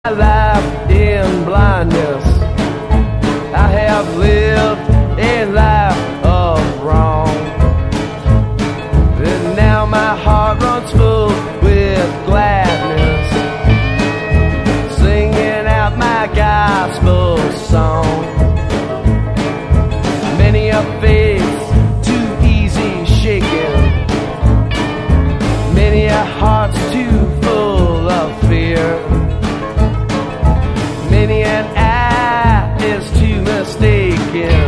Life in blindness, I have lived a life of wrong, and now my heart runs full with gladness, singing out my gospel song. Many a faith too easy shaken, many a heart too full of fear. Many an eye is too mistaken,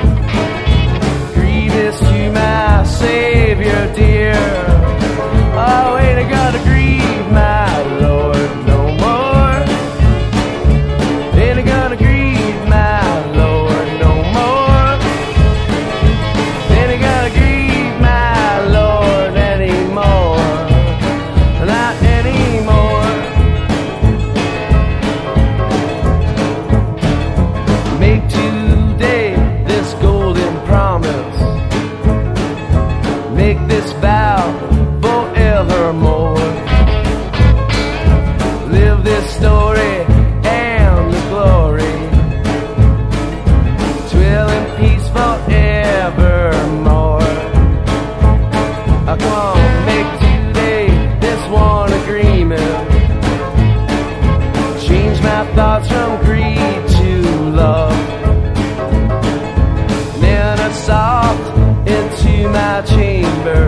grievous to my Savior dear. Oh, ain't I gonna grieve my Lord no more? Ain't I gonna grieve my Lord no more? Ain't I gonna grieve my Lord anymore? Not anymore. Make today this golden promise, make this vow forevermore. Live this story and the glory, dwell in peace forevermore. Come on, make today this one agreement, change my thoughts from greed to love. Then I soft into my chamber,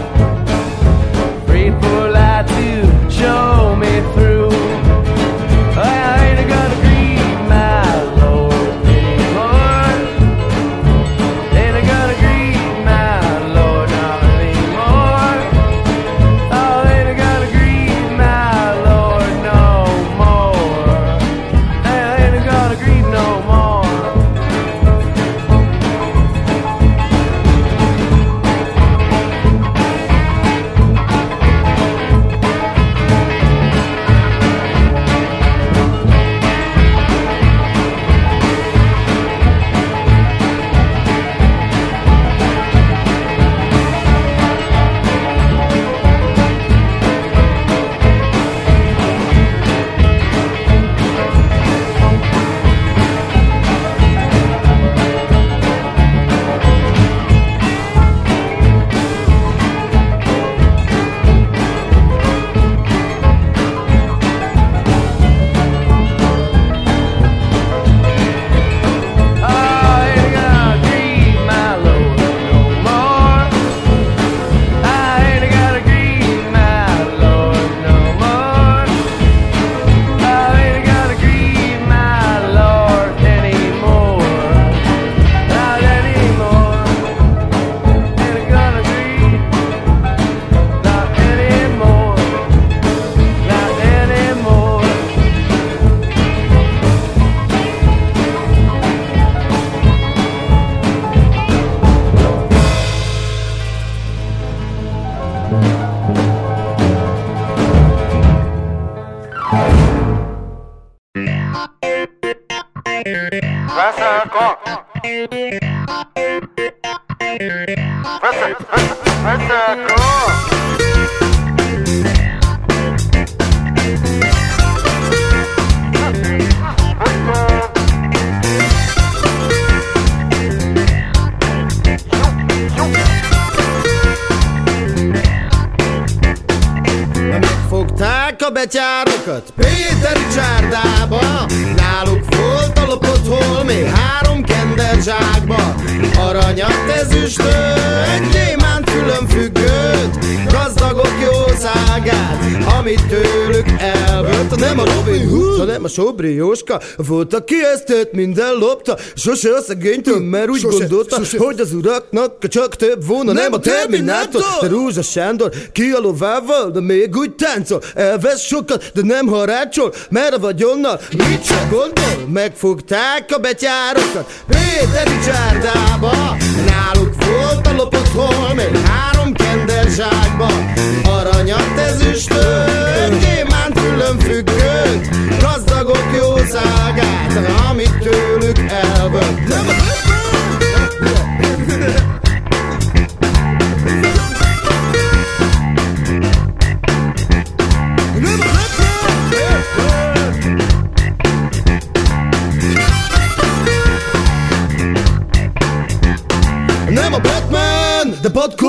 pray for light to show me through. I ain't gonna grieve my Lord anymore. Ain't gonna grieve my Lord not anymore. Oh, ain't gonna grieve my Lord no more. Ain't gonna grieve no more. Fogták a betyárokat Péteri csárdába, náluk volt a lopott holmi 3 kender zsákba. Aranyat, ezüstöt, gyémánt fülön függőt, gazdagok jószágát, amit tőlük elvett. Nem a Robin Hood, hanem a Sobri Jóska volt, aki ezt minden lopta. Sose a szegénytől, mert úgy gondolta, hogy az uraknak csak több volna. Nem a Terminátor, de Rózsa Sándor ki a lovával, de még úgy táncol. Elvesz sokat, de nem harácsol, mert a vagyonnal mit se gondol. Megfogták a betyárokat Péteri csárdába, náluk volt a lopott holmi 3 kender zsákba. Aranyat, ezüstöt, gyémánt fülön függőt, gazdagok jószágát, amit tőlük elvett. Nem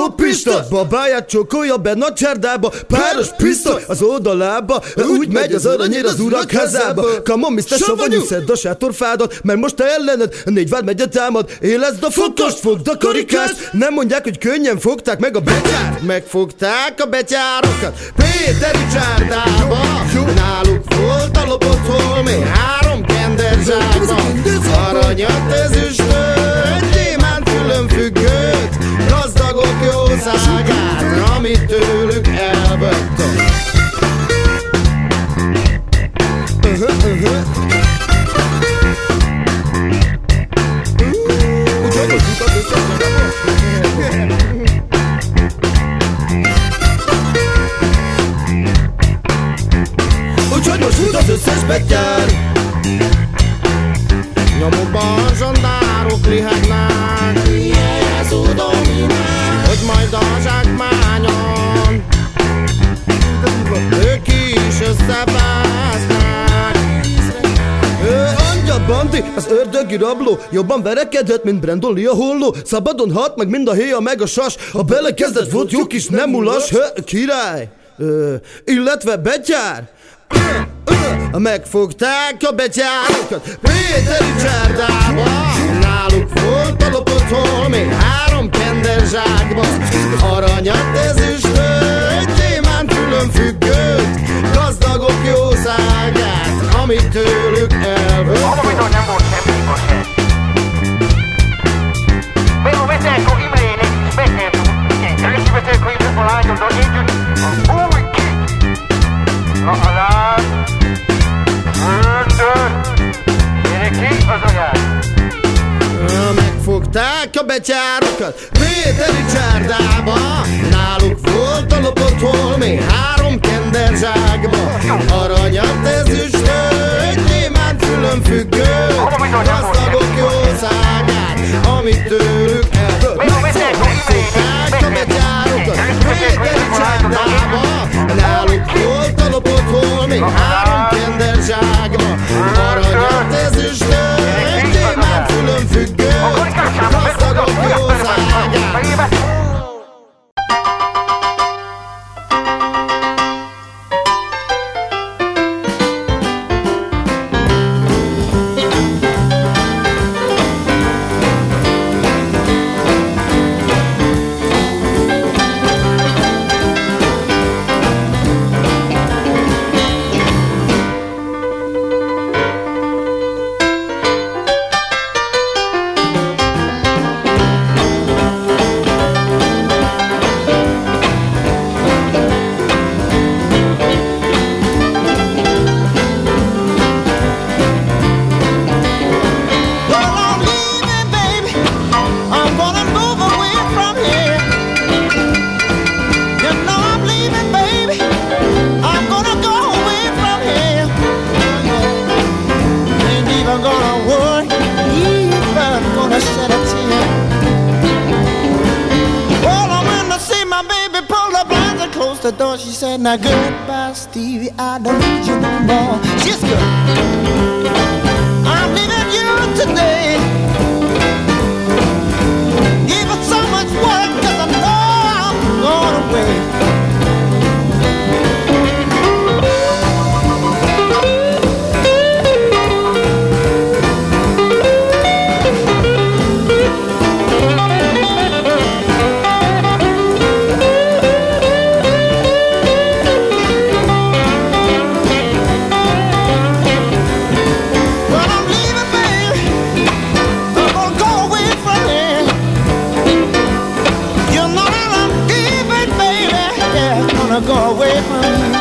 Pista, babáját csókolja be nagy csárdába, páros pisztoly az oldalába, úgy megy az aranyér az urak házába. Come on, Mr. Savanyú, szedd a sátorfádat, mert most te ellened 4 vármegye támad. Élezd a fotost, fogd a karikást, nem mondják, hogy könnyen fogták meg a betyárt. Megfogták a betyárokat Péteri csárdába, náluk volt a lopott holmi 3 kenderzsákban. Aranyat, ezüstöt, gyémánt fülönfüggőt, gazdagok jószágát, amit tőlük elvettek. Úgyhogy most fut az összes betyár, nyomokban zsandárok lihetnek, hogy majd a zsákmányon ők is összevesznek. Angyal Bandi, az ördögi rabló, jobban verekedett, mint Brandon Lee a holló. Szabadon halt meg mind a héja meg a sas, ha belekezdett volt jó kis nem mulas. Király, illetve betyár. Megfogták a betyárokat Péteri csárdába, náluk volt a lopott holmi 3 kenderzsákban. Aranyat, ezüstöt, gyémánt fülönfüggőt, gazdagok jószágát, amit tőlük elvett. Bizony nem volt semmi se. Bevo vetekko imrének is megnyertünk. Igen, keresztül vetekko imrének a lányom, de együtt a új ki. Alá. Megfogták a betyárokat Péteri csárdába, náluk volt a lopott holmi 3 kenderzsákba. Aranyat, ezüstöt, gyémánt fülönfüggőt, gazdagok jószágát, amit tőlük elvett. Megfogták a betyárokat Péteri csárdába, náluk volt a lopott holmi 3 kenderzsákba. Aranyat, ezüstöt, gyémánt fülönfüggőt, gazdagok jószágát. The door, she said, now goodbye, Stevie, I don't need you no more. She's good. I'm leaving you today. Give it so much work, 'cause I know I'm going away. Go away from me.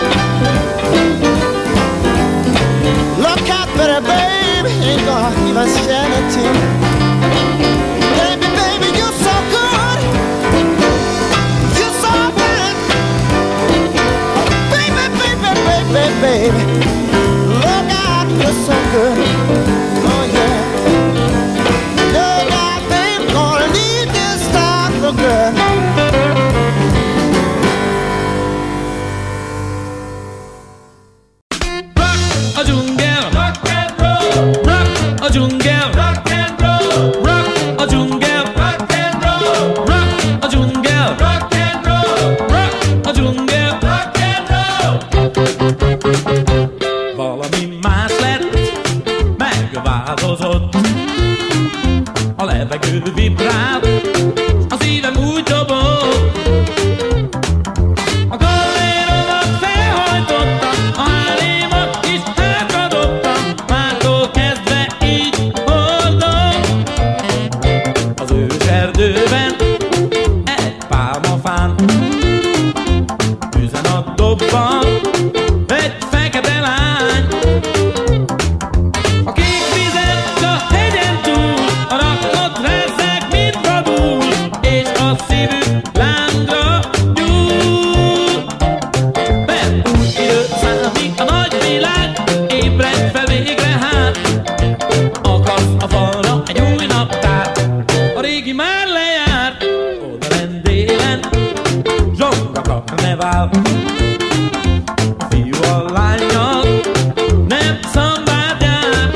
Look out, better baby, ain't gonna even shed a tear. Baby, baby, you're so good, you're so fine. Baby, baby, baby, baby, look out, you're so good. Oh yeah. Look out, baby, gonna leave this town for good. Rock a jungle, más lett, megváltozott. A levegő vibrál, a szívem úgy dobog. A galléromat felhajtottam, a hálémat is hátradobtam, mától kezdve így boldog. Az őserdőben egy pálmafán üzenat dobban egy fekete lány. A kék vizet a hegyen túl, a rakott rezzeg, mint vadul, és a szívük lángra gyúl. Mert úgy idő számít a nagy világ, ébredj fel végre hát. Akasz a falra egy új naptár, a régi már lejárt. Oda rendélen zsongakra ne vál, a fiú a lánnyal nem szambádjál.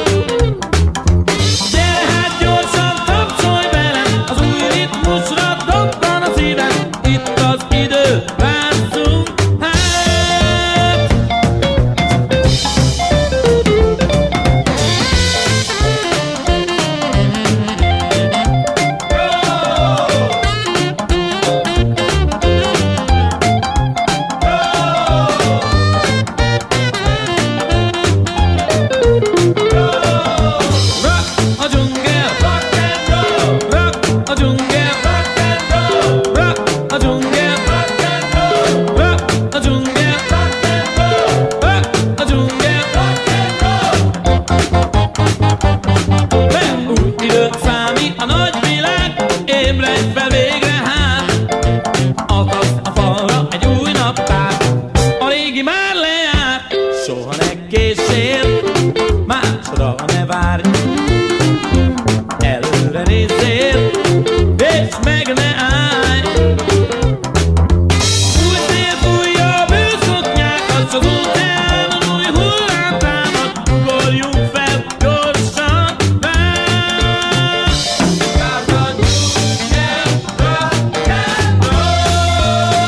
Gyere hát gyorsan, tapsolj velem, az új ritmusra dobban a szívem. Itt az idő, vásszunk hát. Rock a dzsungel, rock and roll. Rock a dzsungel, rock and roll. Rock a dzsungel, rock and roll. Rock a dzsungel, rock and roll. Rock a dzsungel, rock and roll. Mert új idő számít a nagy világ, ébredj fel végre hát. Akasz a falra egy új naptár, a régi már lejárt. Soha ne készsél, másra ne várj, előre nézzél, és meg ne állj. Új szél fújja a bőszoknyákat, s az óceánon új hullám támad. Ugorjunk fel gyorsan rá. Rock a dzsungel, rock and roll.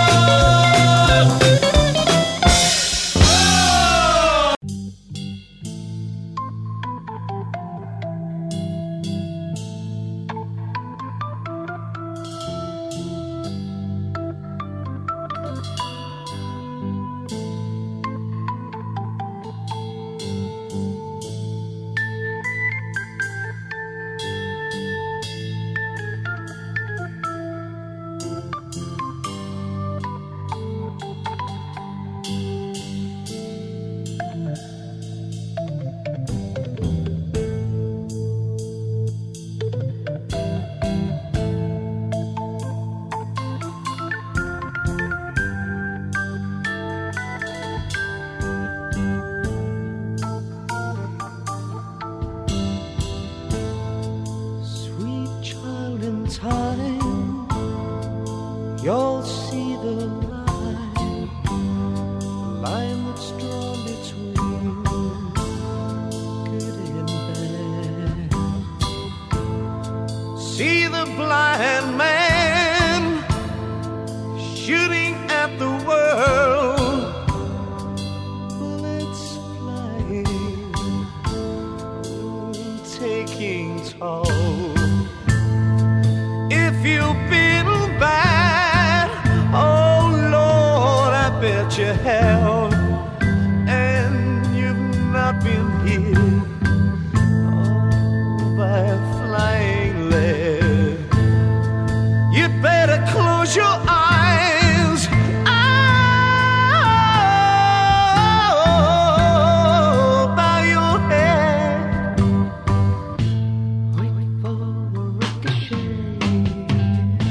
Sweet child in time, you'll see the line that's drawn between good and bad. See the blind man shooting at the world. Bullets flying, Taking toll. If you've been bad, oh Lord, I bet you have, and you've not been hit by a flying lead. You'd better close your eyes. Bow your head. wait for the ricochet.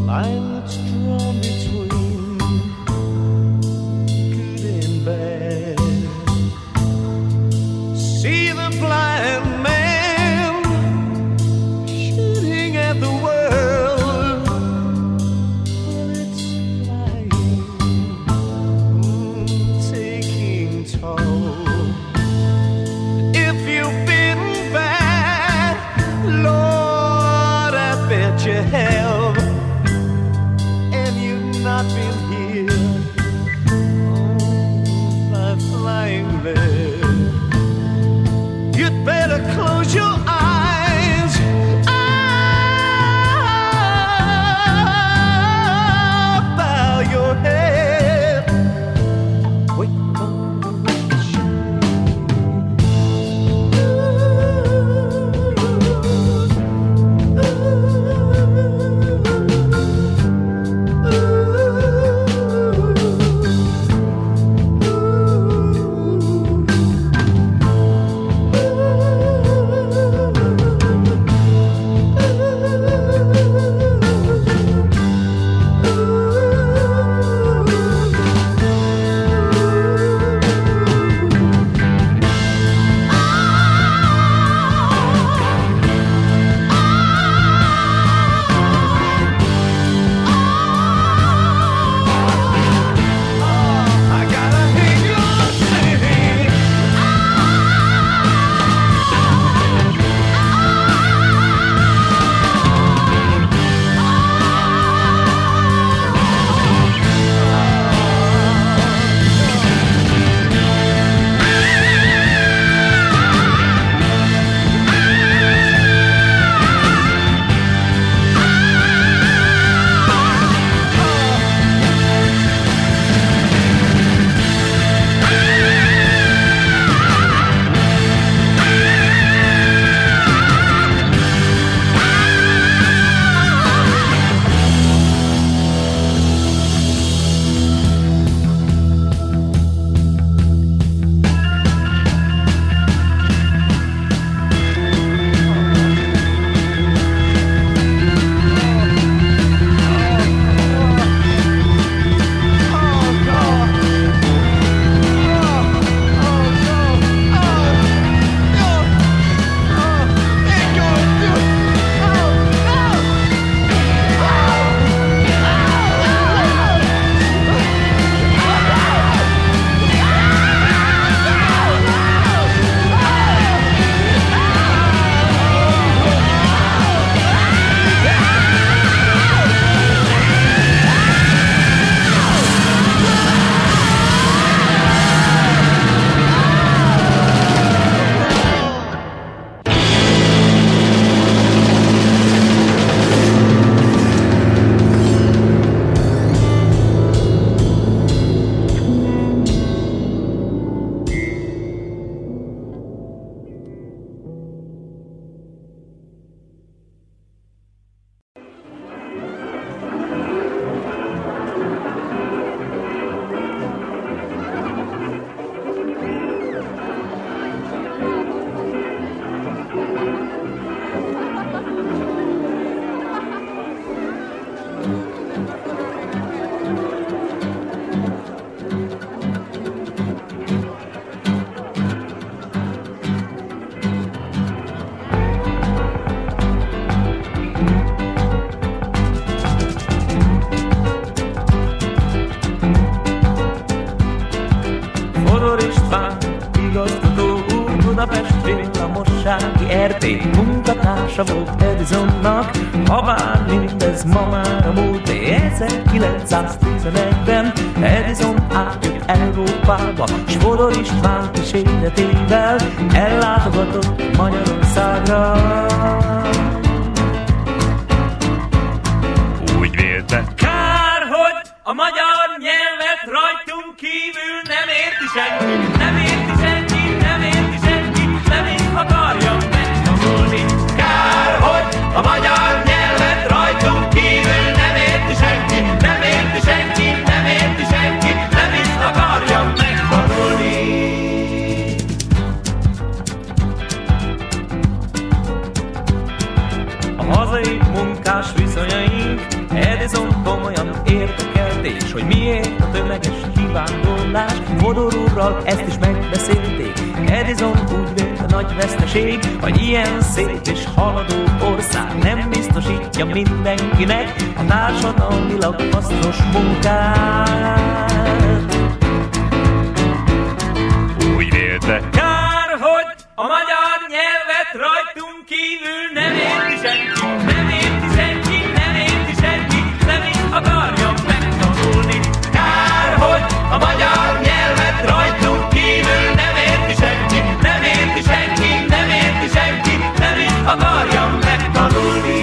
line that's drawn between good and bad. See the blind man shooting at the world while it's flying, taking toll. If you've been bad, Lord, I bet you have, and you've not been healed by flying lead. You'd better close your eyes. Bow your head. Wait for the Villamossági Erdély munkatársa volt Edisonnak, habár mindez ma már a múlt. 1911-ben Edison átjött Európába, s Fodor István kíséretével ellátogatott Magyarországra. Úgy vélte, kár, hogy a magyar nyelvet rajtunk kívül nem érti senki, nem érti senki, nem érti senki, nem is akarja megtanulni. Kár, hogy a magyar nyelvet rajtunk kívül nem érti senki, nem érti senki, nem érti senki, nem is akarja megtanulni. Edison komolyan érdekelt, és hogy miért a tömeges kivándorlás. Fodor úrral ezt is megbeszélték. Edison úgy vélte, nagy veszteség, hogy ilyen szép és haladó ország nem biztosítja mindenkinek a társadalmilag hasznos munkát. Úgy vélte, kár, hogy a magyar nyelvet rajtunk kívül nem érti senki, nem érti senki, nem érti senki, nem is akarja megtanulni. Kár, hogy a magyar nyelvet rajtunk kívül nem érti senki, nem érti senki, nem érti senki, nem is akarja megtanulni.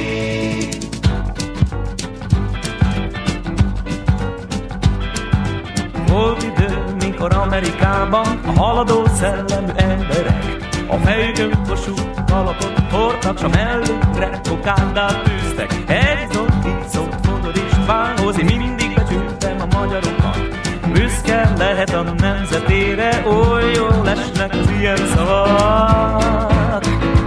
Volt idő, mikor Amerikában a haladó szellemű emberek a fejükön kosult kalapot hordtak, s a mellükre kokárdát tűztek. Edison így szólt Fodor Istvánhoz: én mindig becsültem a magyarokat, büszke lehet a nemzetére, oly jól esnek az ilyen szavak.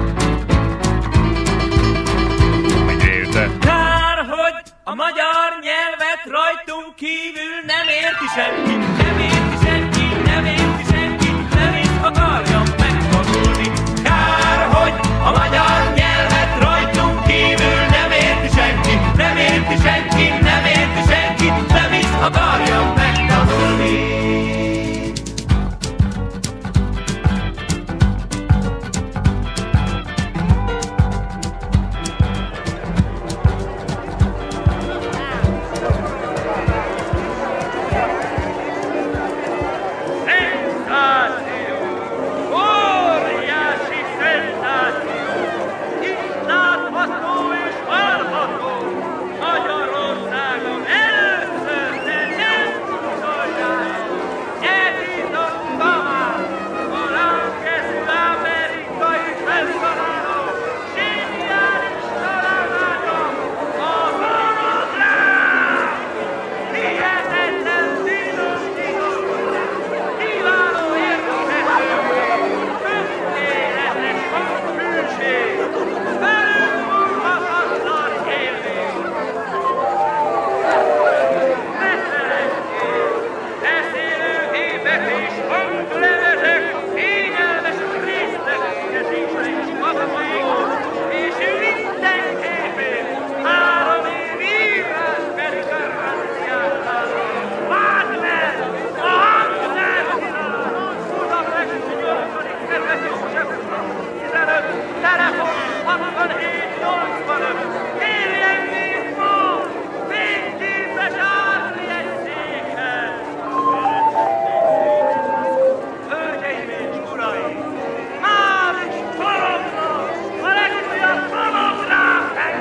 Kár, hogy a magyar nyelvet rajtunk kívül nem érti senki, nem érti senki, nem érti senki, nem is akarja megtanulni. Kár, hogy a magyar nyelvet rajtunk kívül nem érti senki, nem érti senki, nem érti senki, nem is akarja megtanulni.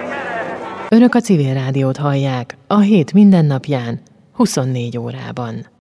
Önök a Civil Rádiót hallják a hét mindennapján, 24 órában.